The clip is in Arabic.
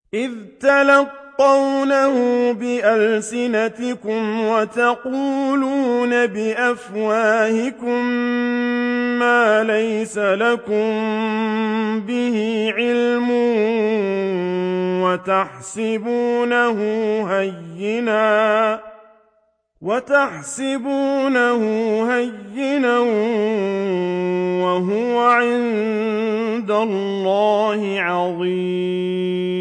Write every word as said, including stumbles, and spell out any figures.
إِذْ تَلَقَّوْنَهُ بِأَلْسِنَتِكُمْ وَتَقُولُونَ بِأَفْوَاهِكُم مَّا لَيْسَ لَكُم بِهِ عِلْمٌ وَتَحْسَبُونَهُ هَيِّنًا وَهُوَ عِندَ اللَّهِ عَظِيمٌ